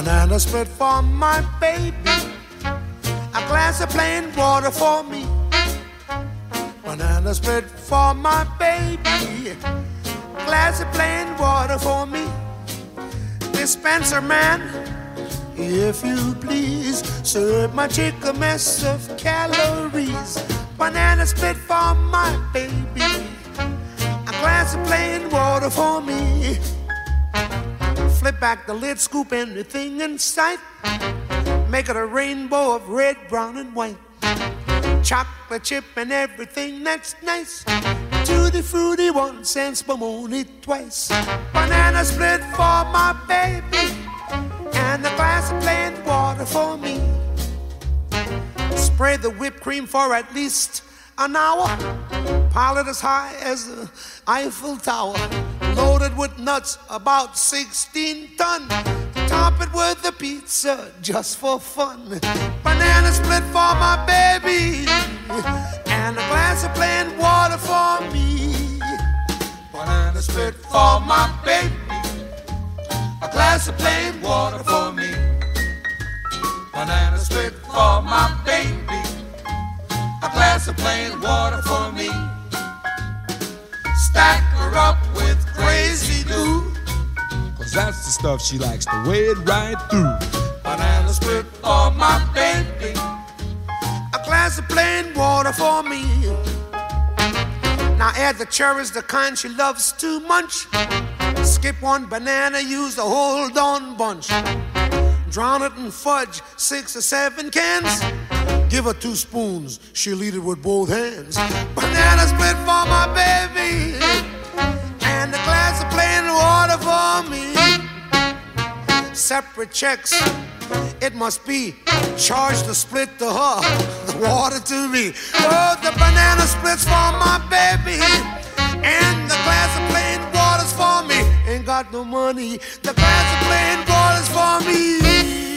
Banana split for my baby. A glass of plain water for me. Banana split for my baby. A glass of plain water for me. Dispenser man, if you please, serve my chick a mess of calories. Banana split for my baby. A glass of plain water for me. Flip back the lid, scoop anything in sight. Make it a rainbow of red, brown, and white. Chocolate chip and everything that's nice. Tutti frutti, 1 cent, spumoni twice. Banana split for my baby. And a glass of plain water for me. Spray the whipped cream for at least an hour. Pile it as high as the Eiffel Tower. Loaded with nuts, about 16 ton. Top it with a pizza just for fun. Banana split for my baby. And a glass of plain water for me. Banana split for my baby. A glass of plain water for me. Banana split for my baby. A glass of plain water for me. Stack her up with crazy glue. Cause that's the stuff she likes to wade right through. Banana split for my baby. A glass of plain water for me. Now add the cherries, the kind she loves to munch. Skip 1 banana, use the whole darn bunch. Drown it in fudge, 6 or 7 cans. Give her 2 spoons, she'll eat it with both hands. Banana split for my baby. And a glass of plain water for me. Separate checks, it must be. Charge the split to her, the water to me. Oh, the banana splits for my baby. And the glass of plain water's for me. Ain't got no money, the glass of plain water's for me.